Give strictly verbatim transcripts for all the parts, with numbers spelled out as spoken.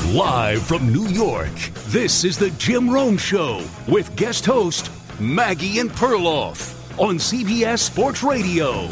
Live from New York, this is the Jim Rome Show with guest host Maggie and Perloff on C B S Sports Radio.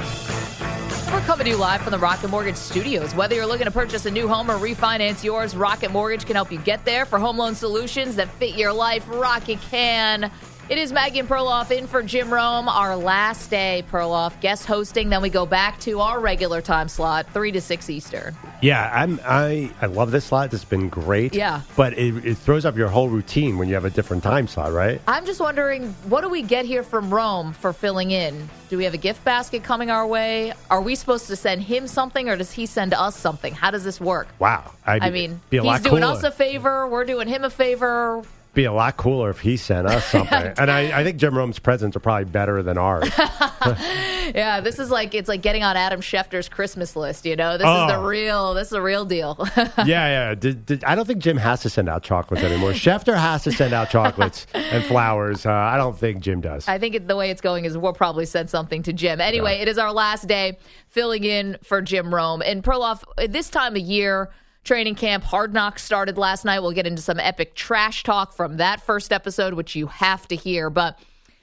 We're coming to you live from the Rocket Mortgage Studios. Whether you're looking to purchase a new home or refinance yours, Rocket Mortgage can help you get there. For home loan solutions that fit your life, Rocket can. It is Maggie and Perloff in for Jim Rome. Our last day, Perloff, guest hosting. Then we go back to our regular time slot, three to six Eastern. Yeah, I'm, I I love this slot. This has been great. Yeah. But it, it throws up your whole routine when you have a different time slot, right? I'm just wondering, what do we get here from Rome for filling in? Do we have a gift basket coming our way? Are we supposed to send him something, or does he send us something? How does this work? Wow. I'd I mean, be a he's lot doing cooler. us a favor. We're doing him a favor. Be a lot cooler if he sent us something. And I, I think Jim Rome's presents are probably better than ours. Yeah, this is like, it's like getting on Adam Schefter's Christmas list, you know? This Oh. is the real, this is the real deal. yeah, yeah. Did, did, I don't think Jim has to send out chocolates anymore. Schefter has to send out chocolates and flowers. Uh, I don't think Jim does. I think it, the way it's going is we'll probably send something to Jim. Anyway, Yeah. It is our last day filling in for Jim Rome. And Perloff, this time of year, training camp, Hard Knocks started last night. We'll get into some epic trash talk from that first episode, which you have to hear. But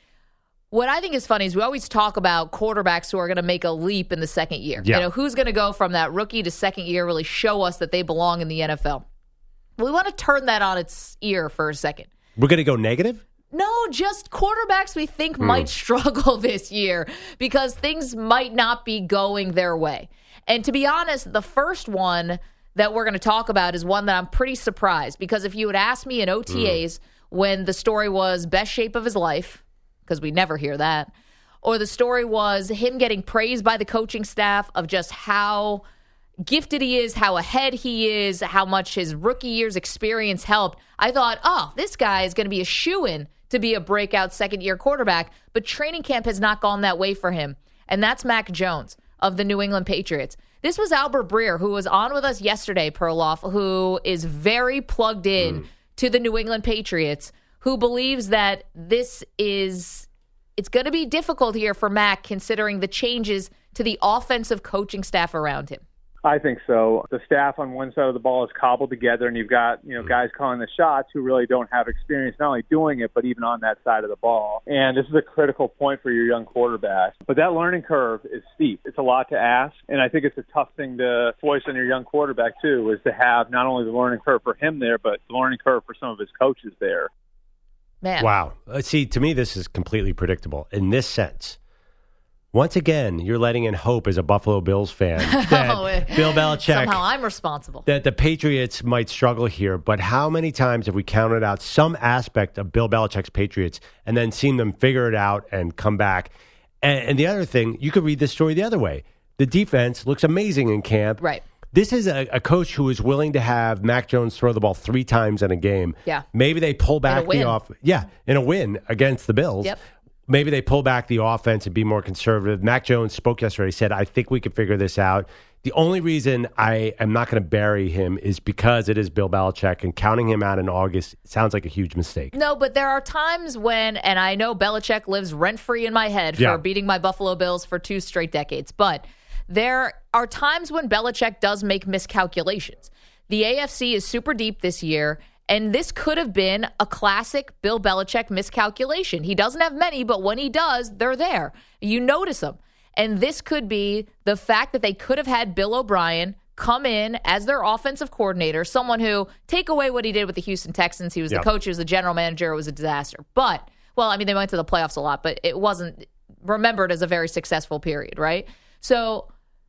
what I think is funny is we always talk about quarterbacks who are going to make a leap in the second year. Yeah. You know, who's going to go from that rookie to second year, really show us that they belong in the N F L. We want to turn that on its ear for a second. We're going to go negative? No, just quarterbacks we think might struggle this year because things might not be going their way. And to be honest, the first one that we're going to talk about is one that I'm pretty surprised, because if you had asked me in O T As mm. when the story was best shape of his life, because we never hear that, or the story was him getting praised by the coaching staff of just how gifted he is, how ahead he is, how much his rookie year's experience helped, I thought, oh, this guy is going to be a shoo-in to be a breakout second-year quarterback. But training camp has not gone that way for him, and that's Mac Jones of the New England Patriots. This was Albert Breer, who was on with us yesterday, Perloff, who is very plugged in mm. to the New England Patriots, who believes that this is, it's going to be difficult here for Mac considering the changes to the offensive coaching staff around him. I think so. The staff on one side of the ball is cobbled together, and you've got, you know, guys calling the shots who really don't have experience not only doing it, but even on that side of the ball. And this is a critical point for your young quarterback. But that learning curve is steep. It's a lot to ask, and I think it's a tough thing to voice on your young quarterback, too, is to have not only the learning curve for him there, but the learning curve for some of his coaches there. Man. Wow. Uh, see, to me, this is completely predictable in this sense. Once again, you're letting in hope as a Buffalo Bills fan that oh, Bill Belichick, somehow I'm responsible, that the Patriots might struggle here. But how many times have we counted out some aspect of Bill Belichick's Patriots and then seen them figure it out and come back? And, and the other thing, you could read this story the other way. The defense looks amazing in camp. Right. This is a, a coach who is willing to have Mac Jones throw the ball three times in a game. Yeah. Maybe they pull back the off. Yeah, in a win against the Bills. Yep. Maybe they pull back the offense and be more conservative. Mac Jones spoke yesterday, said, I think we can figure this out. The only reason I am not going to bury him is because it is Bill Belichick, and counting him out in August sounds like a huge mistake. No, but there are times when, and I know Belichick lives rent-free in my head for yeah. beating my Buffalo Bills for two straight decades, but there are times when Belichick does make miscalculations. The A F C is super deep this year, and this could have been a classic Bill Belichick miscalculation. He doesn't have many, but when he does, they're there. You notice them. And this could be the fact that they could have had Bill O'Brien come in as their offensive coordinator, someone who, take away what he did with the Houston Texans, he was yep. the coach, he was the general manager, it was a disaster. But, well, I mean, they went to the playoffs a lot, but it wasn't remembered as a very successful period, right? So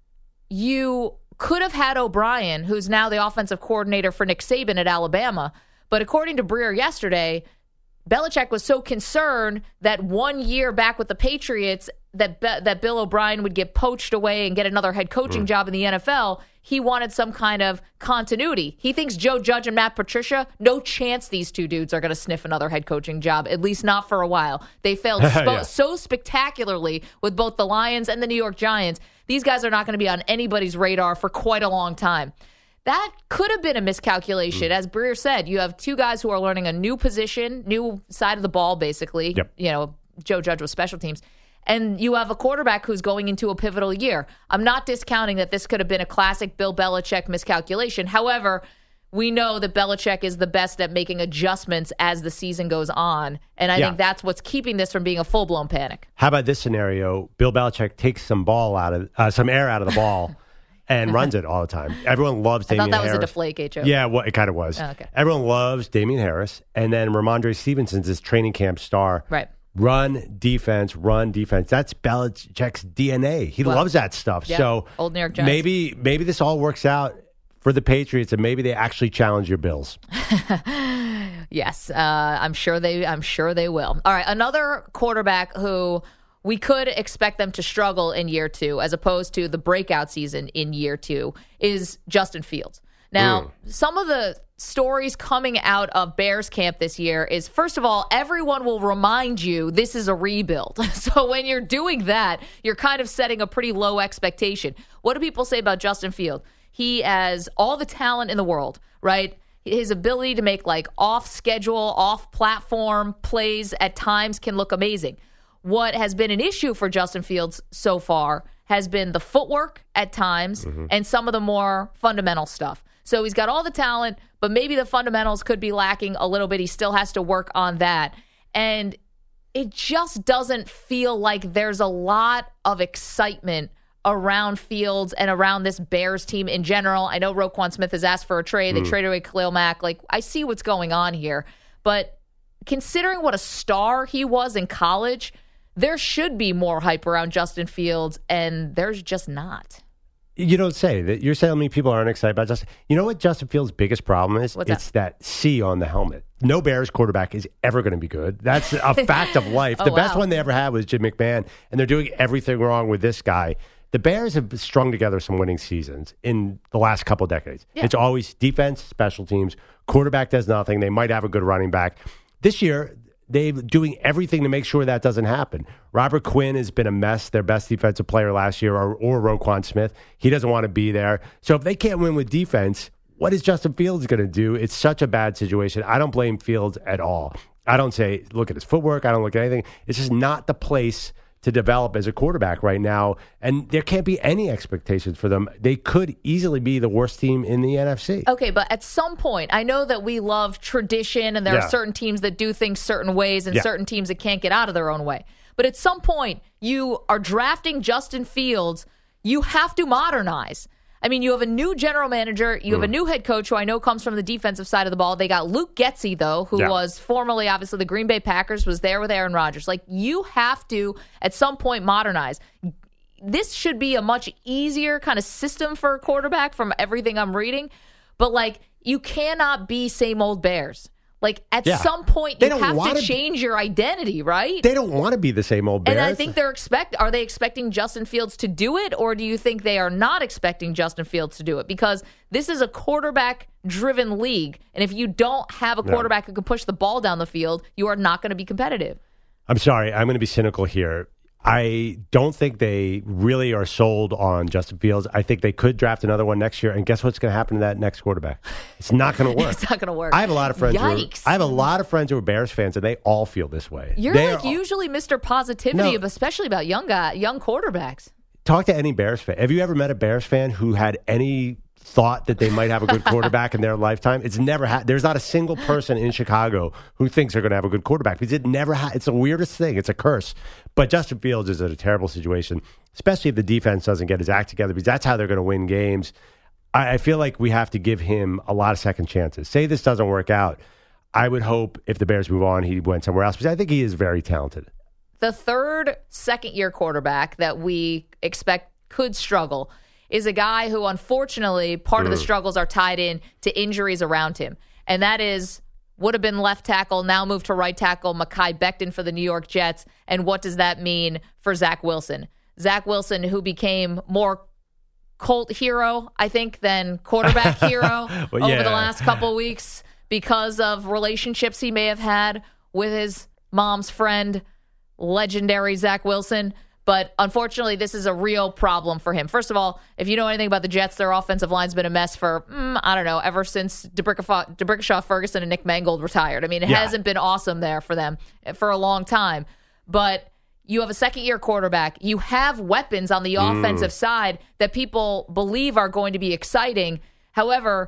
you could have had O'Brien, who's now the offensive coordinator for Nick Saban at Alabama. But according to Breer yesterday, Belichick was so concerned that one year back with the Patriots that Be- that Bill O'Brien would get poached away and get another head coaching mm. job in the N F L. He wanted some kind of continuity. He thinks Joe Judge and Matt Patricia, no chance these two dudes are going to sniff another head coaching job, at least not for a while. They failed spo- yeah. so spectacularly with both the Lions and the New York Giants. These guys are not going to be on anybody's radar for quite a long time. That could have been a miscalculation. Mm. As Breer said, you have two guys who are learning a new position, new side of the ball, basically. Yep. You know, Joe Judge with special teams. And you have a quarterback who's going into a pivotal year. I'm not discounting that this could have been a classic Bill Belichick miscalculation. However, we know that Belichick is the best at making adjustments as the season goes on. And I Yeah. think that's what's keeping this from being a full-blown panic. How about this scenario? Bill Belichick takes some ball out of uh, some air out of the ball and runs it all the time. Everyone loves I Damian thought that Harris. was a Deflategate joke. Yeah, well, it kind of was. Oh, okay. Everyone loves Damian Harris. And then Ramondre Stevenson's this training camp star. Right. Run defense, run defense. That's Belichick's D N A. He Well, loves that stuff. yeah, So old New York Giants. maybe maybe this all works out for the Patriots, and maybe they actually challenge your Bills. Yes, uh, I'm sure they. I'm sure they will. All right, another quarterback who we could expect them to struggle in year two, as opposed to the breakout season in year two, is Justin Fields. Now, mm. some of the stories coming out of Bears camp this year is, first of all, everyone will remind you this is a rebuild. So when you're doing that, you're kind of setting a pretty low expectation. What do people say about Justin Fields? He has all the talent in the world, right? His ability to make like off-schedule, off-platform plays at times can look amazing. What has been an issue for Justin Fields so far has been the footwork at times mm-hmm. and some of the more fundamental stuff. So he's got all the talent, but maybe the fundamentals could be lacking a little bit. He still has to work on that. And it just doesn't feel like there's a lot of excitement around Fields and around this Bears team in general. I know Roquan Smith has asked for a trade. They mm. traded away Khalil Mack. Like, I see what's going on here. But considering what a star he was in college, there should be more hype around Justin Fields, and there's just not. You don't say that. You're telling me people aren't excited about Justin. You know what Justin Fields' biggest problem is? What's it's that? that C on the helmet. No Bears quarterback is ever going to be good. That's a fact of life. Oh, the best wow. one they ever had was Jim McMahon, and they're doing everything wrong with this guy. The Bears have strung together some winning seasons in the last couple of decades. Yeah. It's always defense, special teams, quarterback does nothing. They might have a good running back. This year, they're doing everything to make sure that doesn't happen. Robert Quinn has been a mess, their best defensive player last year, or, or Roquan Smith. He doesn't want to be there. So if they can't win with defense, what is Justin Fields going to do? It's such a bad situation. I don't blame Fields at all. I don't say, look at his footwork. I don't look at anything. It's just not the place to develop as a quarterback right now, and there can't be any expectations for them. They could easily be the worst team in the N F C. Okay, but at some point, I know that we love tradition, and there yeah. are certain teams that do things certain ways and yeah. certain teams that can't get out of their own way. But at some point, you are drafting Justin Fields, you have to modernize. I mean, you have a new general manager. You have mm. a new head coach who I know comes from the defensive side of the ball. They got Luke Getsy, though, who yeah. was formerly, obviously, the Green Bay Packers, was there with Aaron Rodgers. Like, you have to, at some point, modernize. This should be a much easier kind of system for a quarterback from everything I'm reading. But, like, you cannot be same old Bears. Like, at yeah. some point, they you have to be, change your identity, right? They don't want to be the same old Bears. And I think they're expect. Are they expecting Justin Fields to do it, or do you think they are not expecting Justin Fields to do it? Because this is a quarterback-driven league, and if you don't have a quarterback no. who can push the ball down the field, you are not going to be competitive. I'm sorry. I'm going to be cynical here. I don't think they really are sold on Justin Fields. I think they could draft another one next year, and guess what's going to happen to that next quarterback? It's not going to work. It's not going to work. I have a lot of friends. Yikes. Who are, I have a lot of friends who are Bears fans, and they all feel this way. You're they like are, usually Mister Positivity, no, especially about young guy, young quarterbacks. Talk to any Bears fan. Have you ever met a Bears fan who had any thought that they might have a good quarterback in their lifetime? It's never ha- There's not a single person in Chicago who thinks they're going to have a good quarterback because it never. Ha- it's the weirdest thing. It's a curse. But Justin Fields is in a terrible situation, especially if the defense doesn't get his act together, because that's how they're going to win games. I, I feel like we have to give him a lot of second chances. Say this doesn't work out, I would hope if the Bears move on, he went somewhere else, because I think he is very talented. The third second-year quarterback that we expect could struggle is a guy who, unfortunately, part mm. of the struggles are tied in to injuries around him. And that is, would have been left tackle, now moved to right tackle, Mekhi Becton for the New York Jets. And what does that mean for Zach Wilson? Zach Wilson, who became more cult hero, I think, than quarterback hero well, over yeah. the last couple weeks because of relationships he may have had with his mom's friend, legendary Zach Wilson. But unfortunately, this is a real problem for him. First of all, if you know anything about the Jets, their offensive line's been a mess for, mm, I don't know, ever since DeBrickashaw, DeBrickashaw Ferguson and Nick Mangold retired. I mean, it yeah. hasn't been awesome there for them for a long time. But you have a second-year quarterback. You have weapons on the mm. offensive side that people believe are going to be exciting. However,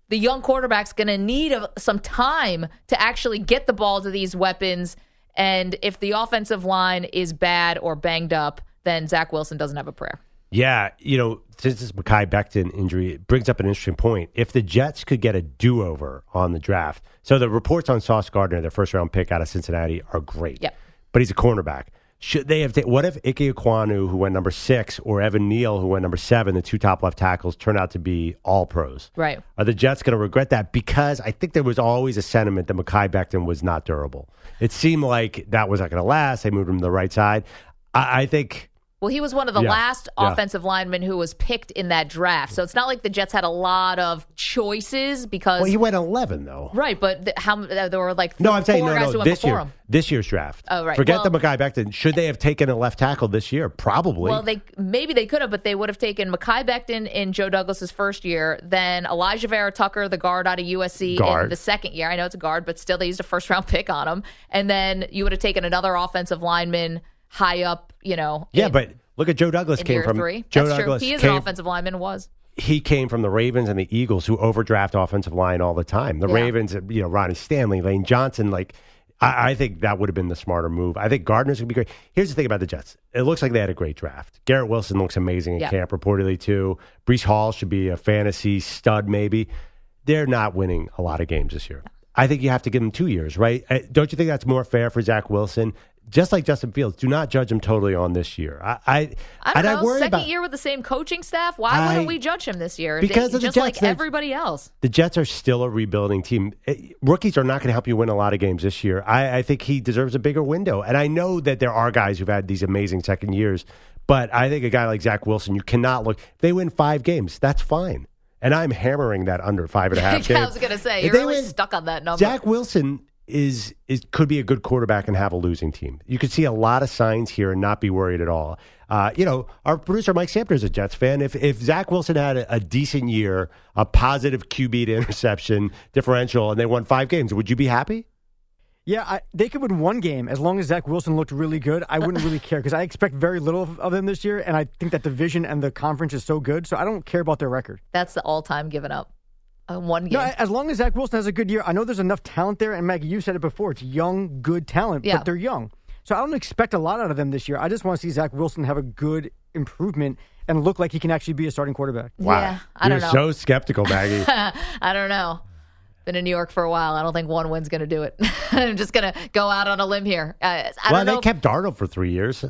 the young quarterback's going to need a, some time to actually get the ball to these weapons. And if the offensive line is bad or banged up, then Zach Wilson doesn't have a prayer. Yeah, you know, since this Mekhi Becton injury, it brings up an interesting point. If the Jets could get a do-over on the draft, so the reports on Sauce Gardner, their first-round pick out of Cincinnati, are great. Yep. But he's a cornerback. Should they have? Ta- what if Ike Ekwonu, who went number six, or Evan Neal, who went number seven, the two top left tackles, turned out to be all pros? Right. Are the Jets going to regret that? Because I think there was always a sentiment that Mekhi Becton was not durable. It seemed like that was not going to last. They moved him to the right side. I, I think. Well, he was one of the yeah, last yeah. offensive linemen who was picked in that draft. So it's not like the Jets had a lot of choices because. Well, he went eleven, though. Right, but th- how there were like no, I'm saying four no, guys no. who went This before year, him. this year's draft. Oh, right. Forget well, the Mekhi Becton. Should they have taken a left tackle this year? Probably. Well, they maybe they could have, but they would have taken Mekhi Becton in Joe Douglas's first year, then Elijah Vera Tucker, the guard out of U S C, guard. in the second year. I know it's a guard, but still they used a first round pick on him, and then you would have taken another offensive lineman high up. You know. Yeah, in, but. Look at Joe Douglas in came year from three. Joe That's Douglas. True. He is came, an offensive lineman. Was he came from the Ravens and the Eagles, who overdraft offensive line all the time. The yeah. Ravens, you know, Ronnie Stanley, Lane Johnson. Like, I, I think that would have been the smarter move. I think Gardner's gonna be great. Here's the thing about the Jets: it looks like they had a great draft. Garrett Wilson looks amazing in yeah. camp, reportedly too. Breece Hall should be a fantasy stud, maybe. They're not winning a lot of games this year. I think you have to give them two years, right? Don't you think that's more fair for Zach Wilson? Just like Justin Fields, do not judge him totally on this year. I, I, I don't know. I worry Second about, year with the same coaching staff. Why I, wouldn't we judge him this year? Because they, of the just Jets, like everybody else. The Jets are still a rebuilding team. It, rookies are not going to help you win a lot of games this year. I, I think he deserves a bigger window. And I know that there are guys who've had these amazing second years, but I think a guy like Zach Wilson, you cannot look. If they win five games, that's fine. And I'm hammering that under five and a half yeah, games. I was going to say, If you're they really win, stuck on that number. Zach Wilson is is could be a good quarterback and have a losing team. You could see a lot of signs here and not be worried at all. Uh, you know, our producer Mike Sampler is a Jets fan. If if Zach Wilson had a, a decent year, a positive Q B to interception differential, and they won five games, would you be happy? Yeah, I, they could win one game as long as Zach Wilson looked really good. I wouldn't really care because I expect very little of, of them this year, and I think that division and the conference is so good, so I don't care about their record. That's the all-time given up. Uh, one game. No, as long as Zach Wilson has a good year, I know there's enough talent there, and Maggie, you said it before, it's young, good talent, yeah. but they're young. So I don't expect a lot out of them this year. I just want to see Zach Wilson have a good improvement and look like he can actually be a starting quarterback. Wow. Yeah, I You're don't know. so skeptical, Maggie. I don't know. Been in New York for a while. I don't think one win's going to do it. I'm just going to go out on a limb here. Uh, I well, don't know they if, kept Darnold for three years.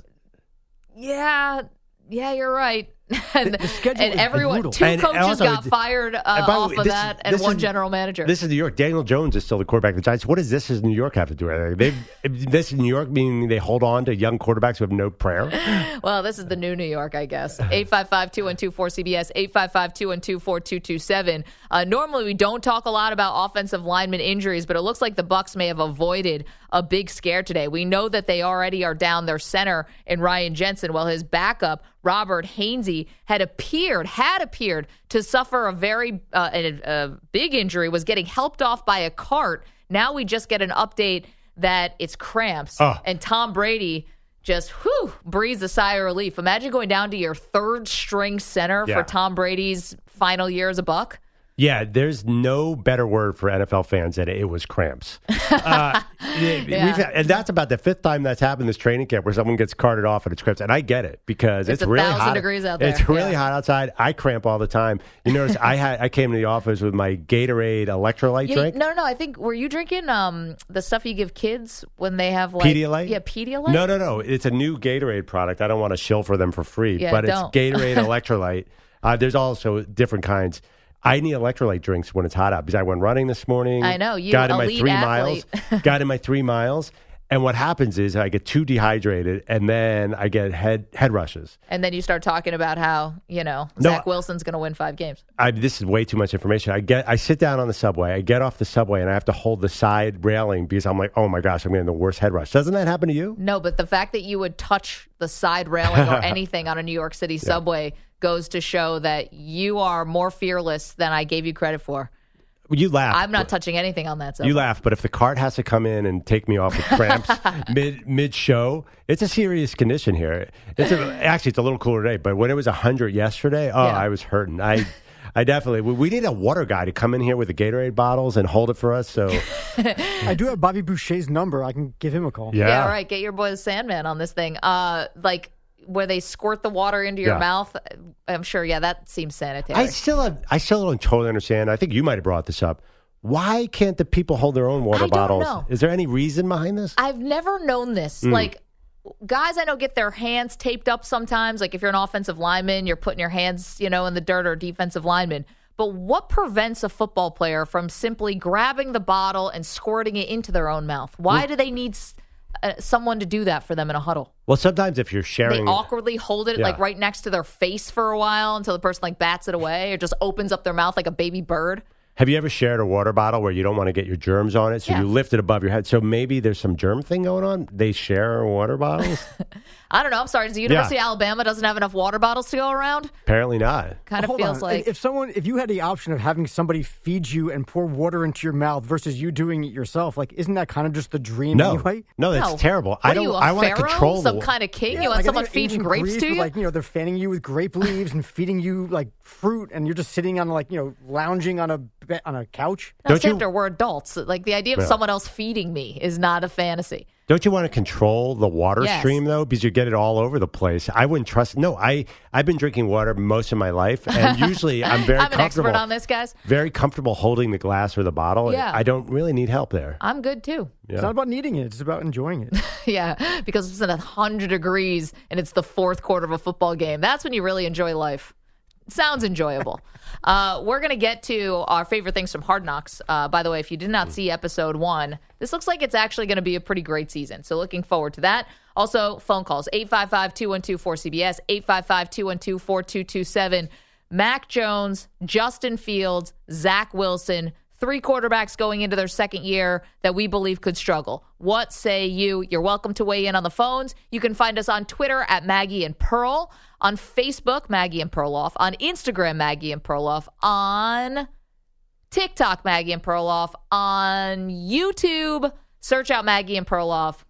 Yeah, yeah, you're right. and, the schedule and is everyone, brutal. two And coaches also, got fired uh, and by the off way, of this- that, and this one is- general manager. This is New York. Daniel Jones is still the quarterback of the Giants. What does this as New York have to do with it? They've, this is New York, meaning they hold on to young quarterbacks who have no prayer? Well, this is the new New York, I guess. eight five five, two one two, four C B S, eight five five, two one two, four two two seven. Uh, normally, we don't talk a lot about offensive lineman injuries, but it looks like the Bucs may have avoided a big scare today. We know that they already are down their center in Ryan Jensen, while his backup, Robert Hainsey, had appeared, had appeared to suffer a very uh, a, a big injury, was getting helped off by a cart. Now we just get an update that it's cramps. Oh. And Tom Brady just, whew, breathes a sigh of relief. Imagine going down to your third string center Yeah. for Tom Brady's final year as a Buck. Yeah, there's no better word for N F L fans than it was cramps. Uh, we've had- and that's about the fifth time that's happened this training camp where someone gets carted off and it's cramps. And I get it because It's it's, a really thousand hot. degrees out there. It's really Yeah. hot outside. I cramp all the time. You notice I had I came to the office with my Gatorade electrolyte Yeah, drink. no, no, no. I think, were you drinking um, the stuff you give kids when they have like. Pedialyte? Yeah, Pedialyte? No, no, no. It's a new Gatorade product. I don't want to shill for them for free, Yeah, but don't. it's Gatorade electrolyte. Uh, there's also different kinds. I need electrolyte drinks when it's hot out because I went running this morning. I know, you got in my elite three athlete. miles. Got in my three miles, and what happens is I get too dehydrated, and then I get head head rushes. And then you start talking about how, you know, No, Zach Wilson's going to win five games. I, this is way too much information. I get I sit down on the subway. I get off the subway, and I have to hold the side railing because I'm like, oh my gosh, I'm getting the worst head rush. Doesn't that happen to you? No, but the fact that you would touch the side railing or anything on a New York City subway goes to show that you are more fearless than I gave you credit for. You laugh. I'm not touching anything on that subway. You laugh, but if the cart has to come in and take me off with cramps mid mid show, it's a serious condition here. It's a, actually it's a little cooler today, but when it was one hundred yesterday, oh, Yeah. I was hurting. I I definitely. We, we need a water guy to come in here with the Gatorade bottles and hold it for us. So I do have Bobby Boucher's number. I can give him a call. yeah, Yeah, all right. Get your boy the Sandman on this thing. Uh, like where they squirt the water into your Yeah. mouth. I'm sure. Yeah, that seems sanitary. I still have, I still don't totally understand. I think you might have brought this up. Why can't the people hold their own water I don't bottles? know. Is there any reason behind this? I've never known this. Like, guys I know get their hands taped up sometimes. Like, if you're an offensive lineman, you're putting your hands, you know, in the dirt, or defensive lineman. But what prevents a football player from simply grabbing the bottle and squirting it into their own mouth? Why do they need uh, someone to do that for them in a huddle? Well, sometimes if you're They sharing, awkwardly hold it Yeah. like right next to their face for a while until the person like bats it away or just opens up their mouth like a baby bird. have you ever shared a water bottle where you don't want to get your germs on it, so Yeah. you lift it above your head? So maybe there's some germ thing going on. They share water bottles. I don't know. I'm sorry. The University of Alabama doesn't have enough water bottles to go around. Apparently not. Kind of Hold feels on. like if someone, if you had the option of having somebody feed you and pour water into your mouth versus you doing it yourself, like isn't that kind of just the dream No, anyway? no, that's No. terrible. What I are don't. you, a I want to pharaoh? control Some the. kind of king? Yeah, you want like, I someone think feeding ancient grapes Greece to with, you? Like, you know, they're fanning you with grape leaves and feeding you like fruit, and you're just sitting on like, you know, lounging on a be- on a couch. That's Don't you- after we're adults. Like the idea of Yeah. someone else feeding me is not a fantasy. Don't you want to control the water Yes. stream though, because you get it all over the place? I wouldn't trust. No, I I've been drinking water most of my life, and usually I'm very I'm an comfortable. expert on this, guys. Very comfortable holding the glass or the bottle. Yeah. I don't really need help there. I'm good too. It's not about needing it; it's about enjoying it. Yeah, because it's in one hundred degrees and it's the fourth quarter of a football game. That's when you really enjoy life. Sounds enjoyable. uh, we're going to get to our favorite things from Hard Knocks. Uh, by the way, if you did not see episode one, this looks like it's actually going to be a pretty great season. So looking forward to that. Also, phone calls, eight five five, two one two, four C B S, eight five five, two one two, four two two seven. Mac Jones, Justin Fields, Zach Wilson, three quarterbacks going into their second year that we believe could struggle. What say you? You're welcome to weigh in on the phones. You can find us on Twitter at Maggie and Pearl, on Facebook, Maggie and Perloff, on Instagram, Maggie and Perloff, on TikTok, Maggie and Perloff, on YouTube, search out Maggie and Perloff.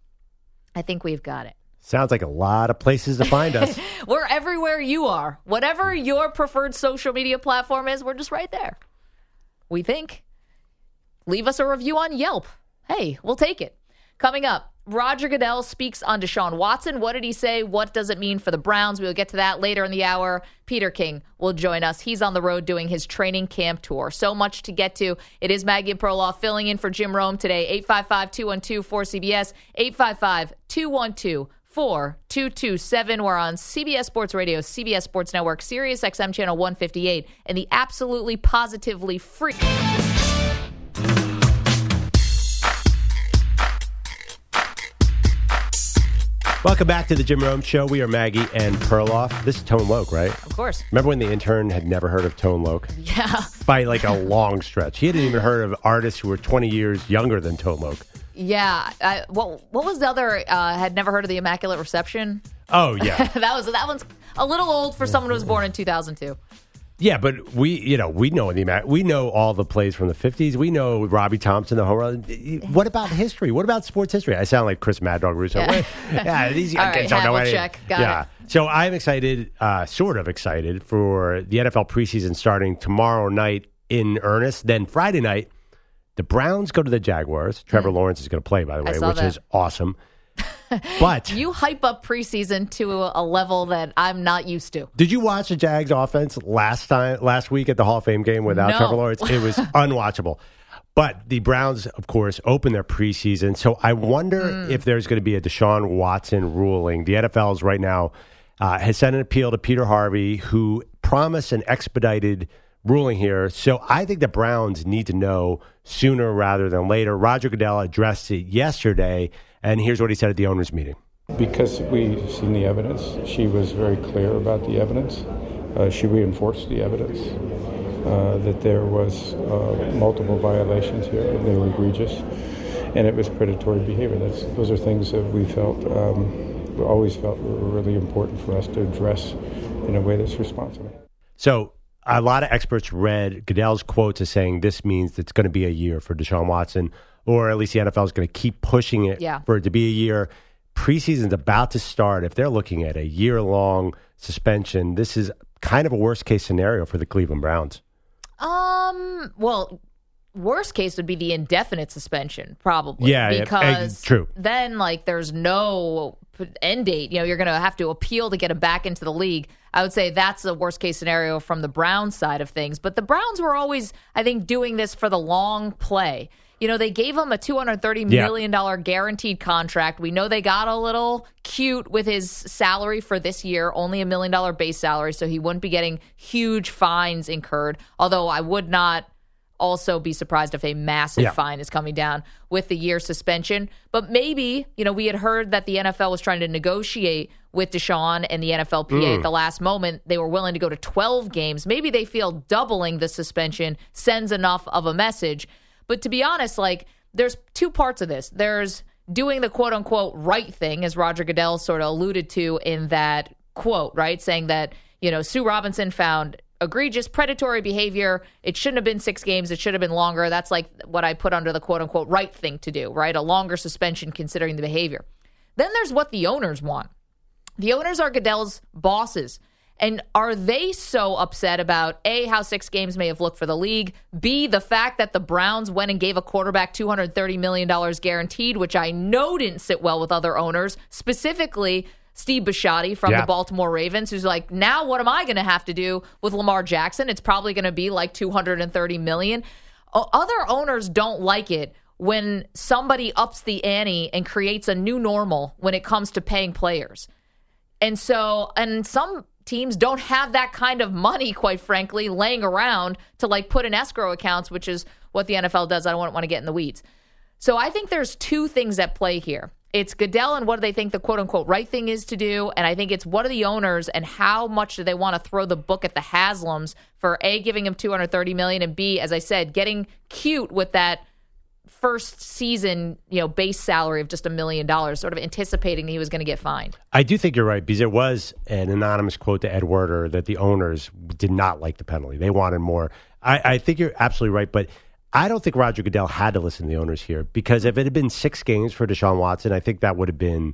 I think we've got it. Sounds like a lot of places to find us. We're everywhere you are. Whatever your preferred social media platform is, we're just right there. We think. Leave us a review on Yelp. Hey, we'll take it. Coming up, Roger Goodell speaks on Deshaun Watson. What did he say? What does it mean for the Browns? We'll get to that later in the hour. Peter King will join us. He's on the road doing his training camp tour. So much to get to. It is Maggie and Perloff filling in for Jim Rome today. eight five five, two one two, four C B S, eight five five, two one two, four two two seven. We're on C B S Sports Radio, C B S Sports Network, Sirius X M Channel one fifty-eight, and the absolutely positively free... Welcome back to the Jim Rome Show. We are Maggie and Perloff. This is Tone Loc, right? Of course. Remember when the intern had never heard of Tone Loc? Yeah. By like a long stretch. He hadn't even heard of artists who were twenty years younger than Tone Loc. Yeah. I, what, what was the other? Uh, had never heard of the Immaculate Reception? Oh, yeah. that was that one's a little old for someone who was born in two thousand two. Yeah, but we, you know, we know the Ima- we know all the plays from the fifties. We know Robbie Thompson, the home run. What about history? What about sports history? I sound like Chris Mad Dog Russo. Yeah, yeah these all young right, kids don't know Havlicek, anything. got yeah. it. So I'm excited, uh, sort of excited, for the N F L preseason starting tomorrow night in earnest. Then Friday night, the Browns go to the Jaguars. Trevor Lawrence is going to play, by the I way, saw which that. is awesome. But You hype up preseason to a, a level that I'm not used to. did you watch the Jags offense last time last week at the Hall of Fame game without No. Trevor Lawrence? It was unwatchable. But the Browns, of course, open their preseason. So I wonder Mm. if there's going to be a Deshaun Watson ruling. The N F L is right now uh, has sent an appeal to Peter Harvey, who promised an expedited ruling here. So I think the Browns need to know sooner rather than later. Roger Goodell addressed it yesterday, and here's what he said at the owners' meeting. Because we've seen the evidence, she was very clear about the evidence. Uh, she reinforced the evidence uh, that there was uh, multiple violations here, and they were egregious, and it was predatory behavior. That's, those are things that we felt, um, we always felt were really important for us to address in a way that's responsible. So a lot of experts read Goodell's quote as saying this means it's going to be a year for Deshaun Watson, or at least the N F L is going to keep pushing it Yeah. for it to be a year. Preseason's about to start. If they're looking at a year-long suspension, this is kind of a worst-case scenario for the Cleveland Browns. Um, well, worst case would be the indefinite suspension, probably. Yeah, because yeah, true. Then, like, there's no end date. You know, you're going to have to appeal to get him back into the league. I would say that's the worst case scenario from the Browns side of things. But the Browns were always, I think, doing this for the long play. You know, they gave him a two hundred thirty million dollars yeah. guaranteed contract. We know they got a little cute with his salary for this year, only a million dollar base salary, so he wouldn't be getting huge fines incurred. Although I would not also be surprised if a massive yeah. fine is coming down with the year suspension. But maybe, you know, we had heard that the N F L was trying to negotiate with Deshaun and the N F L P A mm. at the last moment. They were willing to go to twelve games. Maybe they feel doubling the suspension sends enough of a message. But to be honest, like, there's two parts of this. There's doing the quote-unquote right thing, as Roger Goodell sort of alluded to in that quote, right? Saying that, you know, Sue Robinson found egregious predatory behavior. It shouldn't have been six games. It should have been longer. That's like what I put under the quote-unquote right thing to do, right? A longer suspension considering the behavior. Then there's what the owners want. The owners are Goodell's bosses. And are they so upset about, A, how six games may have looked for the league, B, the fact that the Browns went and gave a quarterback two hundred thirty million dollars guaranteed, which I know didn't sit well with other owners, specifically Steve Bisciotti from yeah. the Baltimore Ravens, who's like, now what am I going to have to do with Lamar Jackson? It's probably going to be like two hundred thirty million dollars. Other owners don't like it when somebody ups the ante and creates a new normal when it comes to paying players. And so, and some teams don't have that kind of money, quite frankly, laying around to like put in escrow accounts, which is what the N F L does. I don't want to get in the weeds. So I think there's two things at play here. It's Goodell and what do they think the quote-unquote right thing is to do, and I think it's what are the owners and how much do they want to throw the book at the Haslams for A, giving him two hundred thirty million dollars, and B, as I said, getting cute with that first season, you know, base salary of just a million dollars, sort of anticipating that he was going to get fined. I do think you're right, because it was an anonymous quote to Ed Werder that the owners did not like the penalty. They wanted more. I, I think you're absolutely right, but I don't think Roger Goodell had to listen to the owners here, because if it had been six games for Deshaun Watson, I think that would have been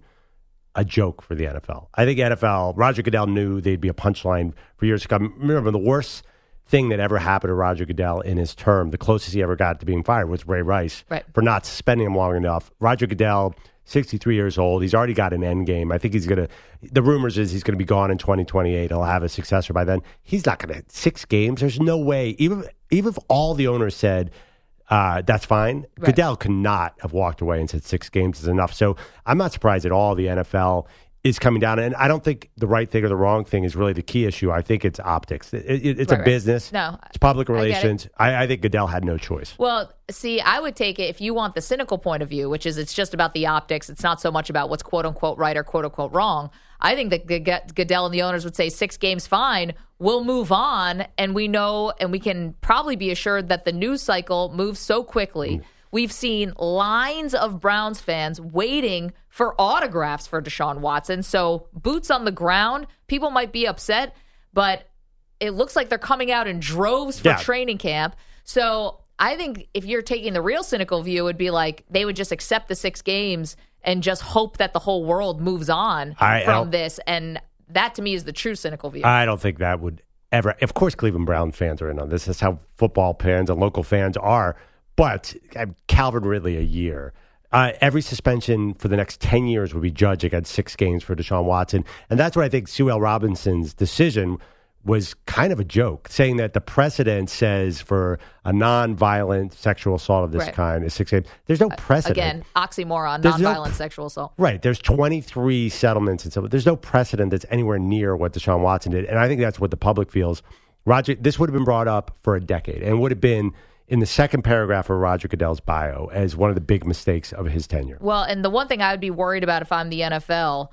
a joke for the N F L. I think N F L, Roger Goodell knew they'd be a punchline for years to come. Remember, the worst thing that ever happened to Roger Goodell in his term, the closest he ever got to being fired, was Ray Rice right. for not suspending him long enough. Roger Goodell, sixty-three years old, he's already got an end game. I think he's going to, the rumors is he's going to be gone in twenty twenty-eight. He'll have a successor by then. He's not going to, six games, there's no way. Even, even if all the owners said, uh, that's fine, right. Goodell could not have walked away and said six games is enough. So I'm not surprised at all the N F L is coming down. And I don't think the right thing or the wrong thing is really the key issue. I think it's optics. It, it, it's right, a business. Right. No, it's public I relations. I, I think Goodell had no choice. Well, see, I would take it if you want the cynical point of view, which is it's just about the optics. It's not so much about what's quote unquote right or quote unquote wrong. I think that Goodell and the owners would say six games fine. We'll move on. And we know and we can probably be assured that the news cycle moves so quickly. Ooh. We've seen lines of Browns fans waiting for autographs for Deshaun Watson. So boots on the ground, people might be upset, but it looks like they're coming out in droves for yeah. training camp. So I think if you're taking the real cynical view, it would be like they would just accept the six games and just hope that the whole world moves on I, from this. And that to me is the true cynical view. I don't think that would ever. Of course, Cleveland Brown fans are in on this. That's how football fans and local fans are. But uh, Calvin Ridley a year. Uh, every suspension for the next ten years would be judged against six games for Deshaun Watson. And that's what I think Sue L. Robinson's decision was kind of a joke, saying that the precedent says for a non-violent sexual assault of this right. kind is six games. There's no precedent. Again, oxymoron, There's non-violent no, sexual assault. Right. There's twenty-three settlements and so there's no precedent that's anywhere near what Deshaun Watson did. And I think that's what the public feels. Roger, this would have been brought up for a decade and would have been in the second paragraph of Roger Goodell's bio as one of the big mistakes of his tenure. Well, and the one thing I would be worried about if I'm the N F L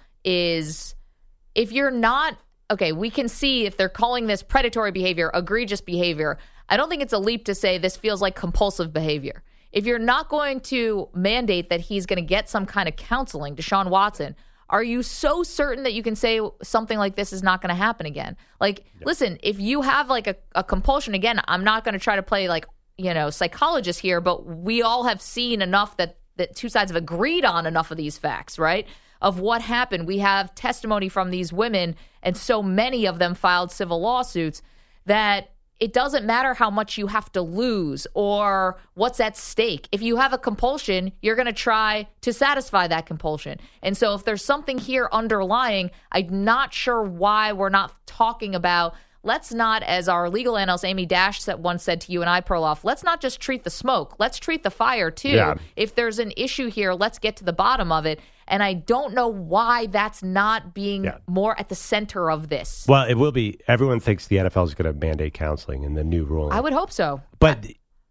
is if you're not, okay, we can see if they're calling this predatory behavior, egregious behavior. I don't think it's a leap to say this feels like compulsive behavior. If you're not going to mandate that he's going to get some kind of counseling, Deshaun Watson, are you so certain that you can say something like this is not going to happen again? Like, yep. listen, if you have like a, a compulsion, again, I'm not going to try to play like, you know, psychologist here, but we all have seen enough that, that two sides have agreed on enough of these facts, right? Of what happened. We have testimony from these women, and so many of them filed civil lawsuits that it doesn't matter how much you have to lose or what's at stake. If you have a compulsion, you're going to try to satisfy that compulsion. And so if there's something here underlying, I'm not sure why we're not talking about, let's not, as our legal analyst Amy Dash said, once said to you and I, Perloff, let's not just treat the smoke. Let's treat the fire, too. Yeah. If there's an issue here, let's get to the bottom of it. And I don't know why that's not being Yeah. more at the center of this. Well, it will be. Everyone thinks the N F L is going to mandate counseling in the new ruling. I would hope so. But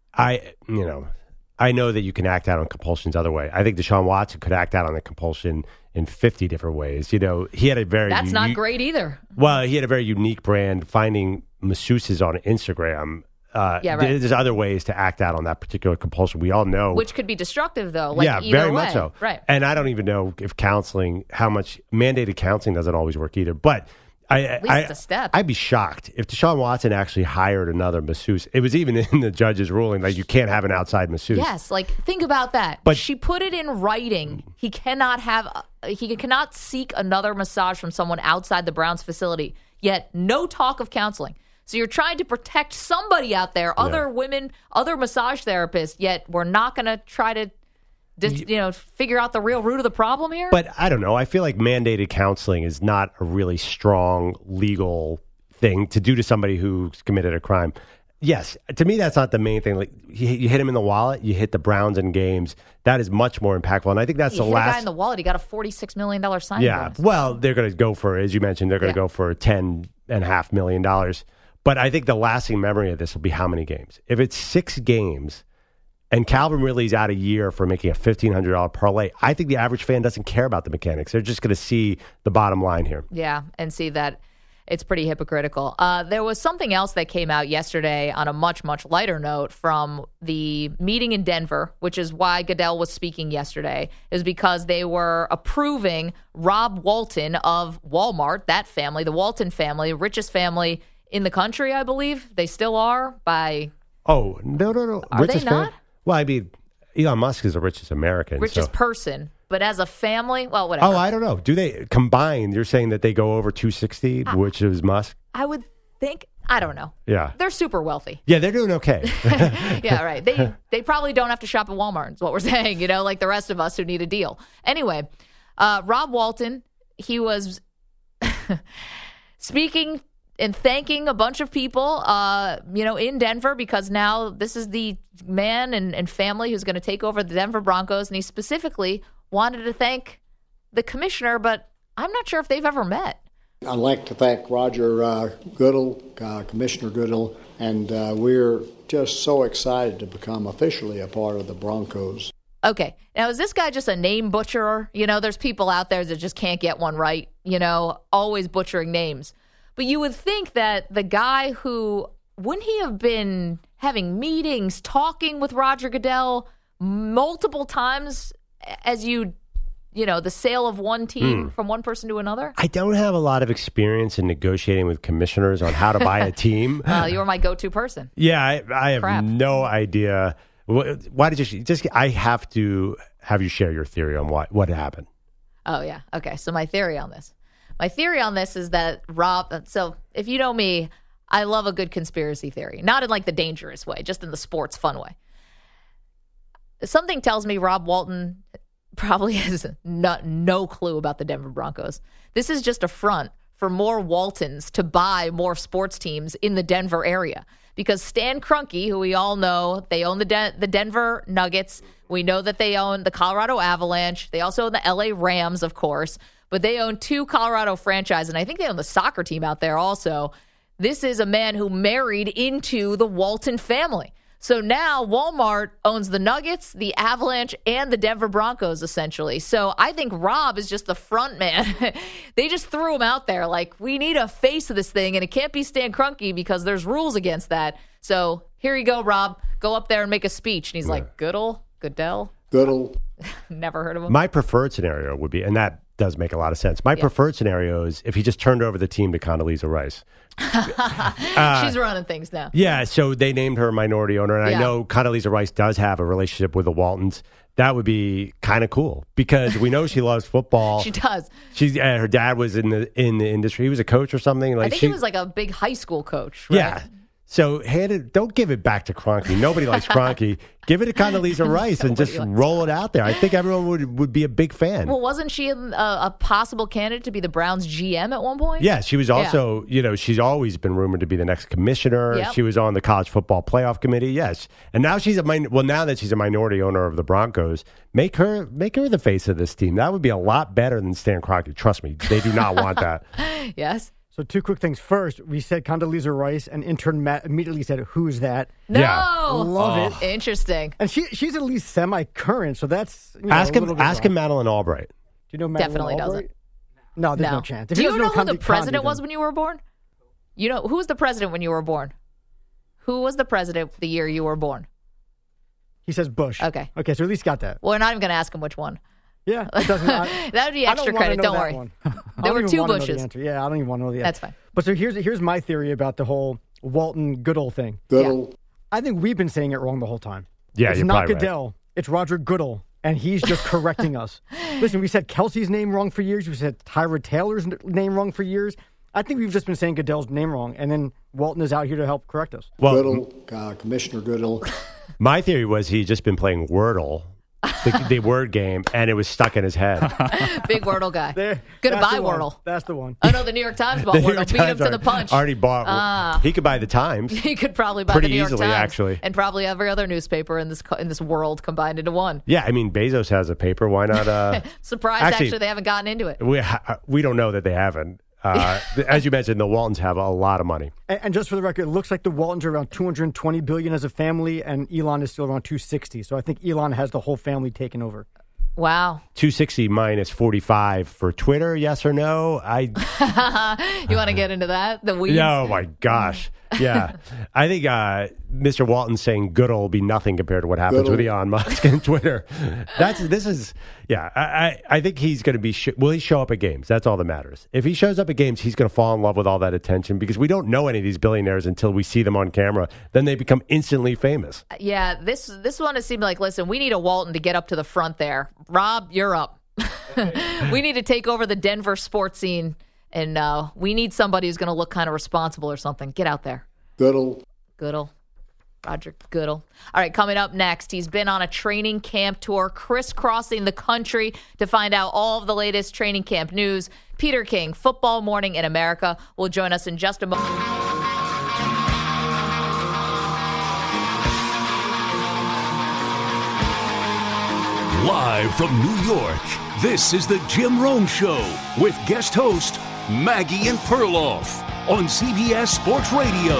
I, you know, I know that you can act out on compulsions other way. I think Deshaun Watson could act out on the compulsion in fifty different ways. You know, he had a very That's unique, not great either. Well, he had a very unique brand. Finding masseuses on Instagram. Uh, Yeah, right. There's other ways to act out on that particular compulsion. We all know. Which could be destructive, though. Like yeah, either very way. much so. Right. And I don't even know if counseling, how much mandated counseling doesn't always work either. But I, At least I, it's a step. I'd be shocked if Deshaun Watson actually hired another masseuse. It was even in the judge's ruling, like you can't have an outside masseuse. Yes, like think about that. But- she put it in writing. He cannot have. Uh, he cannot seek another massage from someone outside the Browns facility. Yet no talk of counseling. So you're trying to protect somebody out there, other Yeah. women, other massage therapists. Yet we're not going to try to, dis, you know, figure out the real root of the problem here. But I don't know. I feel like mandated counseling is not a really strong legal thing to do to somebody who's committed a crime. Yes, to me, that's not the main thing. Like you, you hit him in the wallet, you hit the Browns in games. That is much more impactful, and I think that's you the hit last. a guy in the wallet. He got a forty-six million dollars signing Yeah, bonus. well, they're going to go for, as you mentioned, they're going to Yeah. go for ten and a half million dollars. But I think the lasting memory of this will be how many games. If it's six games, and Calvin Ridley's out a year for making a fifteen hundred dollars parlay, I think the average fan doesn't care about the mechanics. They're just going to see the bottom line here. Yeah, and see that it's pretty hypocritical. Uh, there was something else that came out yesterday on a much, much lighter note from the meeting in Denver, which is why Goodell was speaking yesterday, is because they were approving Rob Walton of Walmart, that family, the Walton family, richest family in the country, I believe. They still are by... Oh, no, no, no. Are they richest not? fan? Well, I mean, Elon Musk is the richest American. richest so. person, but as a family, well, whatever. Oh, I don't know. Do they combine? You're saying that they go over two sixty, which is Musk? I would think, I don't know. Yeah. They're super wealthy. Yeah, they're doing okay. Yeah, right. They they probably don't have to shop at Walmart, is what we're saying, you know, like the rest of us who need a deal. Anyway, uh, Rob Walton, he was speaking and thanking a bunch of people, uh, you know, in Denver, because now this is the man and, and family who's going to take over the Denver Broncos. And he specifically wanted to thank the commissioner, but I'm not sure if they've ever met. I'd like to thank Roger uh, Goodell, uh, Commissioner Goodell, and uh, we're just so excited to become officially a part of the Broncos. Okay. Now, is this guy just a name butcherer? You know, there's people out there that just can't get one right, you know, always butchering names. But you would think that the guy who, wouldn't he have been having meetings, talking with Roger Goodell multiple times as you, you know, the sale of one team Mm. from one person to another? I don't have a lot of experience in negotiating with commissioners on how to buy a team. Well, you're my go-to person. Yeah, I, I have Crap. no idea. Wh- Why did you just? I have to have you share your theory on what what happened. Oh, yeah. Okay. So my theory on this. My theory on this is that Rob, so if you know me, I love a good conspiracy theory. Not in like the dangerous way, just in the sports fun way. Something tells me Rob Walton probably has no, no clue about the Denver Broncos. This is just a front for more Waltons to buy more sports teams in the Denver area. Because Stan Kroenke, who we all know, they own the De- the Denver Nuggets. We know that they own the Colorado Avalanche. They also own the L A Rams, of course. But they own two Colorado franchises, and I think they own the soccer team out there also. This is a man who married into the Walton family. So now Walmart owns the Nuggets, the Avalanche, and the Denver Broncos, essentially. So I think Rob is just the front man. They just threw him out there like, we need a face of this thing, and it can't be Stan Kroenke because there's rules against that. So here you go, Rob. Go up there and make a speech. And he's like, Goodell? Goodell? Goodell. Never heard of him. My preferred scenario would be, and that does make a lot of sense. My preferred scenario is if he just turned over the team to Condoleezza Rice. uh, She's running things now. Yeah, so they named her minority owner, and Yeah. I know Condoleezza Rice does have a relationship with the Waltons. That would be kind of cool because we know she loves football. She does. She's uh, her dad was in the in the industry. He was a coach or something. Like I think she he was like a big high school coach, right? yeah. So hand it, don't give it back to Kroenke. Nobody likes Kroenke. Give it to Condoleezza Rice and just roll it out there. I think everyone would would be a big fan. Well, wasn't she a, a possible candidate to be the Browns G M at one point? Yeah, she was also, yeah. you know, she's always been rumored to be the next commissioner. Yep. She was on the college football playoff committee, yes. And now she's a min- well, now that she's a minority owner of the Broncos, make her make her the face of this team. That would be a lot better than Stan Kroenke. Trust me, they do not want that. Yes. So two quick things. First, we said Condoleezza Rice, and intern Matt immediately said, "Who's that?" No, Yeah. Love it. Interesting. And she she's at least semi-current, so that's you know, Ask a little him, bit ask wrong. him, Madeline Albright. Do you know Madeline Definitely Albright? doesn't. No, there's no, No. chance. If Do he you doesn't know who Condi- the president Condi, was then- when you were born? You know who was the president when you were born? Who was the president the year you were born? He says Bush. Okay. Okay, so at least got that. Well, we're not even going to ask him which one. Yeah, it doesn't. I, That would be I extra don't wanna credit. know Don't that worry. one. I There don't were even two wanna know the Bushes. answer. Yeah, I don't even want to know the answer. That's fine. But so here's here's my theory about the whole Walton Goodell thing. Goodell. I think we've been saying it wrong the whole time. Yeah, it's you're not probably right. Goodell. It's Roger Goodell, and he's just correcting us. Listen, we said Kelsey's name wrong for years. We said Tyrod Taylor's n- name wrong for years. I think we've just been saying Goodell's name wrong, and then Walton is out here to help correct us. Well, Goodell, uh, Commissioner Goodell. my theory was he'd just been playing Wordle, the, the word game, and it was stuck in his head. Big Wordle guy. There, Gonna that's buy the one. Wordle. That's the one. Oh, no, the New York Times bought The New Wordle. York Beat him Times to the already- punch. Already bought. Ah. He could buy the Times. He could probably buy Pretty the New York easily, Times, actually. and probably every other newspaper in this co- in this world combined into one. Yeah, I mean Bezos has a paper. Why not? Uh, Surprised, Actually- actually, they haven't gotten into it. we ha- we don't know that they haven't. Uh, as you mentioned, the Waltons have a lot of money. And, and just for the record, it looks like the Waltons are around two hundred twenty billion dollars as a family, and Elon is still around two hundred sixty. So I think Elon has the whole family taken over. Wow. two sixty minus forty-five for Twitter. Yes or no? I. You want to get into that? The weeds? Oh my gosh. Yeah, I think uh, Mister Walton saying Goodell will be nothing compared to what happens Goodell. with Elon Musk and Twitter. That's this is yeah. I I, I think he's going to be. Sh- will he show up at games? That's all that matters. If he shows up at games, he's going to fall in love with all that attention because we don't know any of these billionaires until we see them on camera. Then they become instantly famous. Yeah, this this one has seemed like, listen, we need a Walton to get up to the front there. Rob, you're up. We need to take over the Denver sports scene, and uh, we need somebody who's going to look kind of responsible or something. Get out there. Goodell. Goodell. Roger Goodell. All right, coming up next, he's been on a training camp tour, crisscrossing the country to find out all of the latest training camp news. Peter King, Football Morning in America, will join us in just a moment. Live from New York, this is the Jim Rome Show with guest host Maggie and Perloff on C B S Sports Radio.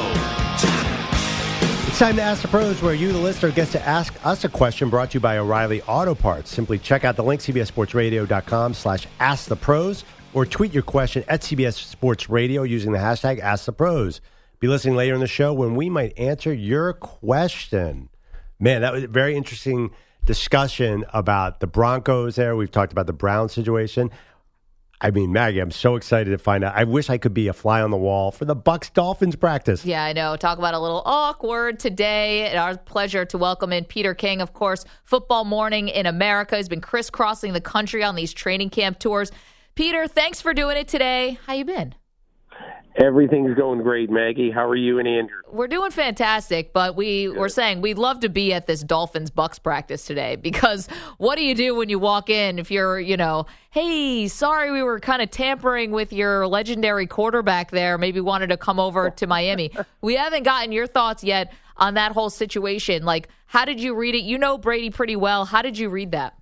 It's time to Ask the Pros, where you, the listener, gets to ask us a question brought to you by O'Reilly Auto Parts. Simply check out the link, cbssportsradio.com slash ask the pros, or tweet your question at C B S Sports Radio using the hashtag Ask the Pros. Be listening later in the show when we might answer your question. Man, that was a very interesting discussion about the Broncos there. We've talked about the Browns situation. I mean, Maggie, I'm so excited to find out. I wish I could be a fly on the wall for the Bucs Dolphins practice. Yeah, I know. Talk about a little awkward today. It's our pleasure to welcome in Peter King, of course, Football Morning in America. He's been crisscrossing the country on these training camp tours. Peter, thanks for doing it today. How you been? Everything's going great, Maggie. How are you and Andrew? We're doing fantastic, but we were saying we'd love to be at this Dolphins Bucs practice today, because what do you do when you walk in if you're, you know, hey, sorry we were kind of tampering with your legendary quarterback there, maybe wanted to come over to Miami. We haven't gotten your thoughts yet on that whole situation. Like, how did you read it? You know Brady pretty well. How did you read that?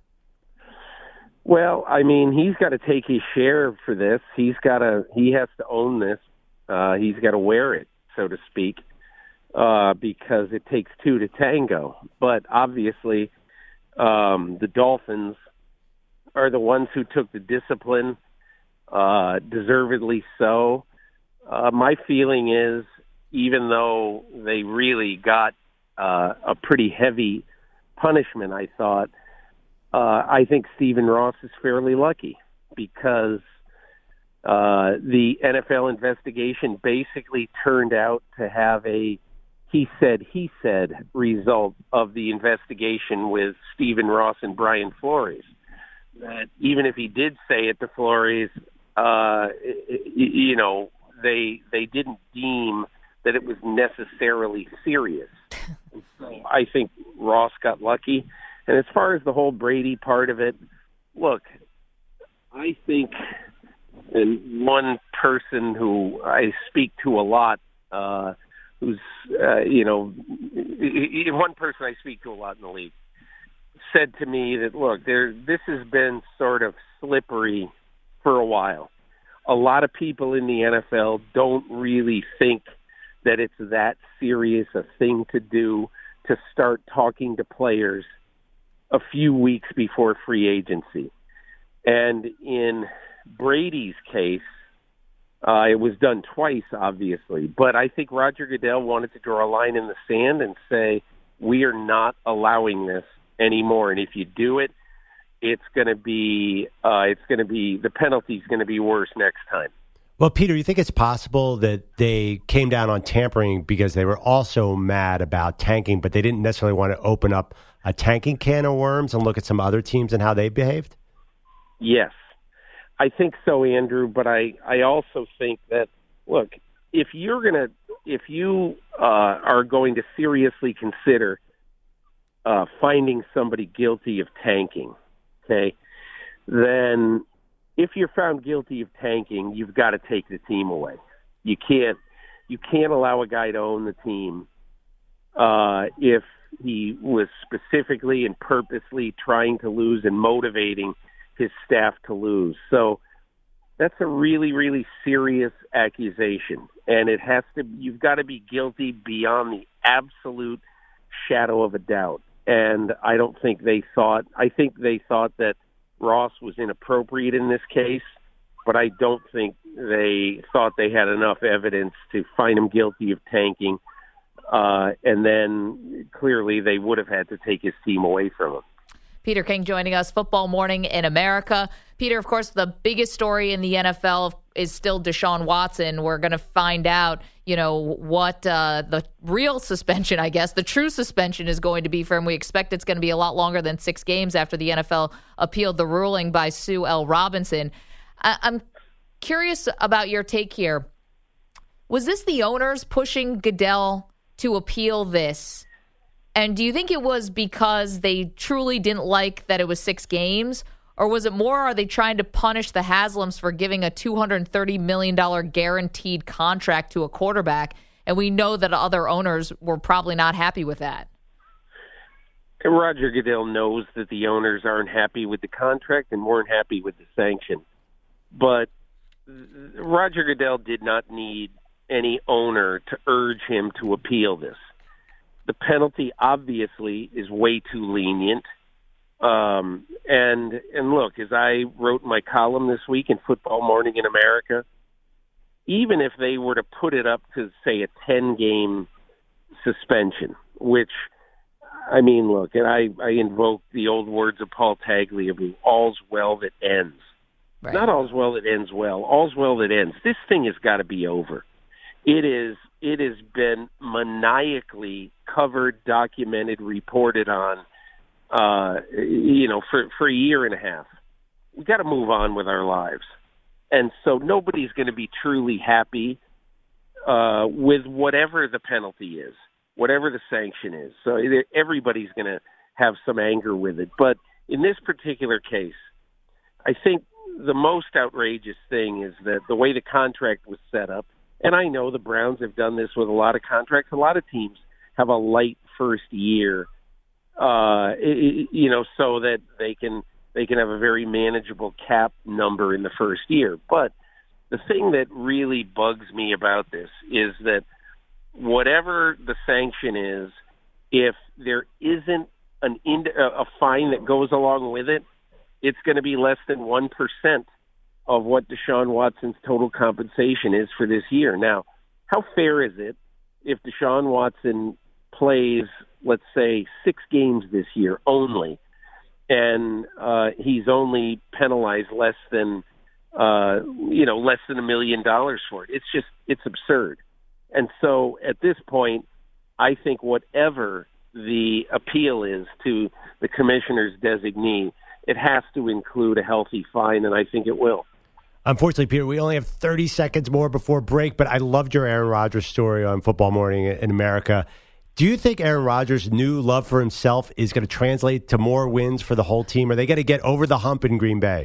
Well, I mean, he's got to take his share for this. He's got to, he has to own this. Uh, he's got to wear it, so to speak, uh, because it takes two to tango. But obviously, um, the Dolphins are the ones who took the discipline, uh, deservedly so. Uh, my feeling is, even though they really got uh, a pretty heavy punishment, I thought, uh, I think Stephen Ross is fairly lucky, because Uh, the N F L investigation basically turned out to have a he said, he said result of the investigation with Stephen Ross and Brian Flores. That even if he did say it to Flores, uh, you know, they they didn't deem that it was necessarily serious. So I think Ross got lucky. And as far as the whole Brady part of it, look, I think, and one person who I speak to a lot, uh, who's, uh, you know, one person I speak to a lot in the league, said to me that, look, there, this has been sort of slippery for a while. A lot of people in the N F L don't really think that it's that serious a thing to do to start talking to players a few weeks before free agency. And in Brady's case, uh, it was done twice, obviously. But I think Roger Goodell wanted to draw a line in the sand and say, we are not allowing this anymore. And if you do it, it's going to be, uh, it's going to be, the penalty's going to be worse next time. Well, Peter, you think it's possible that they came down on tampering because they were also mad about tanking, but they didn't necessarily want to open up a tanking can of worms and look at some other teams and how they behaved? Yes, I think so, Andrew. But I, I also think that, look, if you're going to, if you uh, are going to seriously consider uh, finding somebody guilty of tanking, okay, then if you're found guilty of tanking, you've got to take the team away. You can't, you can't allow a guy to own the team uh, if he was specifically and purposely trying to lose and motivating his staff to lose. So that's a really, really serious accusation, and it has to. You've got to be guilty beyond the absolute shadow of a doubt. And I don't think they thought. I think they thought that Ross was inappropriate in this case, but I don't think they thought they had enough evidence to find him guilty of tanking. Uh, and then clearly they would have had to take his team away from him. Peter King joining us, Football Morning in America. Peter, of course, the biggest story in the N F L is still Deshaun Watson. We're going to find out, you know, what uh, the real suspension, I guess, the true suspension is going to be for him. We expect it's going to be a lot longer than six games after the N F L appealed the ruling by Sue L. Robinson. I- I'm curious about your take here. Was this the owners pushing Goodell to appeal this? And do you think it was because they truly didn't like that it was six games? Or was it more, are they trying to punish the Haslams for giving a two hundred thirty million dollars guaranteed contract to a quarterback? And we know that other owners were probably not happy with that. And Roger Goodell knows that the owners aren't happy with the contract and weren't happy with the sanction. But Roger Goodell did not need any owner to urge him to appeal this. The penalty obviously is way too lenient. Um, and, and look, as I wrote in my column this week in Football Morning in America, even if they were to put it up to, say, a ten-game suspension, which, I mean, look, and I, I invoke the old words of Paul Tagliabue, all's well that ends. Right. Not all's well that ends well, all's well that ends. This thing has got to be over. It is. It has been maniacally covered, documented, reported on, uh, you know, for, for a year and a half. We've got to move on with our lives. And so nobody's going to be truly happy uh, with whatever the penalty is, whatever the sanction is. So everybody's going to have some anger with it. But in this particular case, I think the most outrageous thing is that the way the contract was set up, and I know the Browns have done this with a lot of contracts. A lot of teams have a light first year, uh, you know, so that they can they can have a very manageable cap number in the first year. But the thing that really bugs me about this is that whatever the sanction is, if there isn't an ind- a fine that goes along with it, it's going to be less than one percent of what Deshaun Watson's total compensation is for this year. Now, how fair is it if Deshaun Watson plays, let's say, six games this year only, and uh, he's only penalized less than, uh, you know, less than a million dollars for it? It's just, it's absurd. And so at this point, I think whatever the appeal is to the commissioner's designee, it has to include a healthy fine, and I think it will. Unfortunately, Peter, we only have thirty seconds more before break, but I loved your Aaron Rodgers story on Football Morning in America. Do you think Aaron Rodgers' new love for himself is going to translate to more wins for the whole team? Are they going to get over the hump in Green Bay?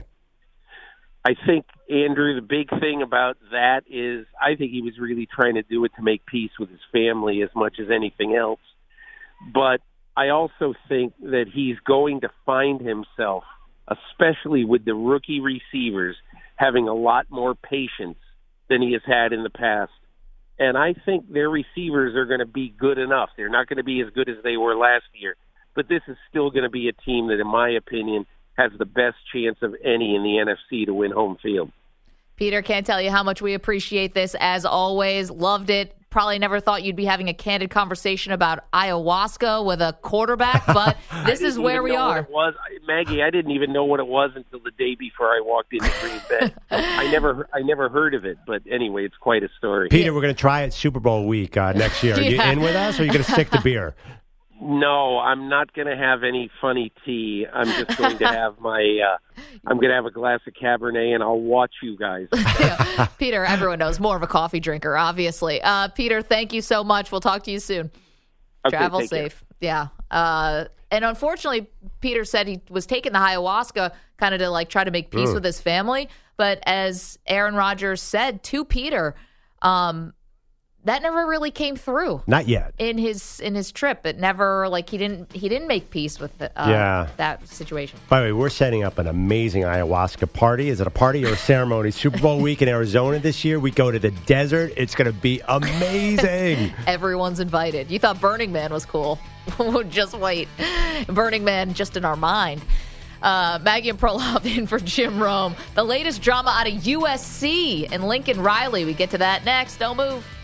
I think, Andrew, the big thing about that is I think he was really trying to do it to make peace with his family as much as anything else. But I also think that he's going to find himself, especially with the rookie receivers, having a lot more patience than he has had in the past. And I think their receivers are going to be good enough. They're not going to be as good as they were last year. But this is still going to be a team that, in my opinion, has the best chance of any in the N F C to win home field. Peter, can't tell you how much we appreciate this, as always. Loved it. Probably never thought you'd be having a candid conversation about ayahuasca with a quarterback, but this is where we are. It was. Maggie, I didn't even know what it was until the day before I walked into Green Bay. I never I never heard of it, but anyway, it's quite a story. Peter, we're going to try it Super Bowl week uh, next year. Are you Yeah. in with us, or are you going to stick to beer? No, I'm not going to have any funny tea. I'm just going to have my, uh, I'm going to have a glass of Cabernet, and I'll watch you guys. Yeah. Peter, everyone knows, more of a coffee drinker, obviously. Uh, Peter, thank you so much. We'll talk to you soon. Okay, Travel take care. safe. Yeah. Uh, and unfortunately, Peter said he was taking the ayahuasca kind of to like try to make peace Mm. with his family. But as Aaron Rodgers said to Peter, um, that never really came through. Not yet. In his in his trip, it never like he didn't he didn't make peace with the, uh, Yeah. that situation. By the way, we're setting up an amazing ayahuasca party. Is it a party or a ceremony? Super Bowl week in Arizona this year. We go to the desert. It's going to be amazing. Everyone's invited. You thought Burning Man was cool. Just wait. Burning Man just in our mind. Uh, Maggie and Perloff in for Jim Rome. The latest drama out of U S C and Lincoln Riley. We get to that next. Don't move.